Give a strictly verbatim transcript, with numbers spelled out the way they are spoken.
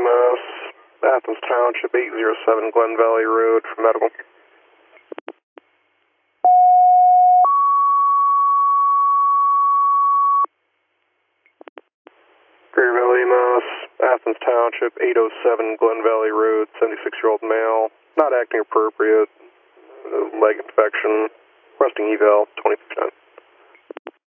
Mass, Athens Township, eight oh seven Glen Valley Road for medical. Greater Valley, Mass, Athens Township, eight oh seven Glen Valley Road, seventy-six-year-old male, not acting appropriate, uh, leg infection, resting eval, twenty percent.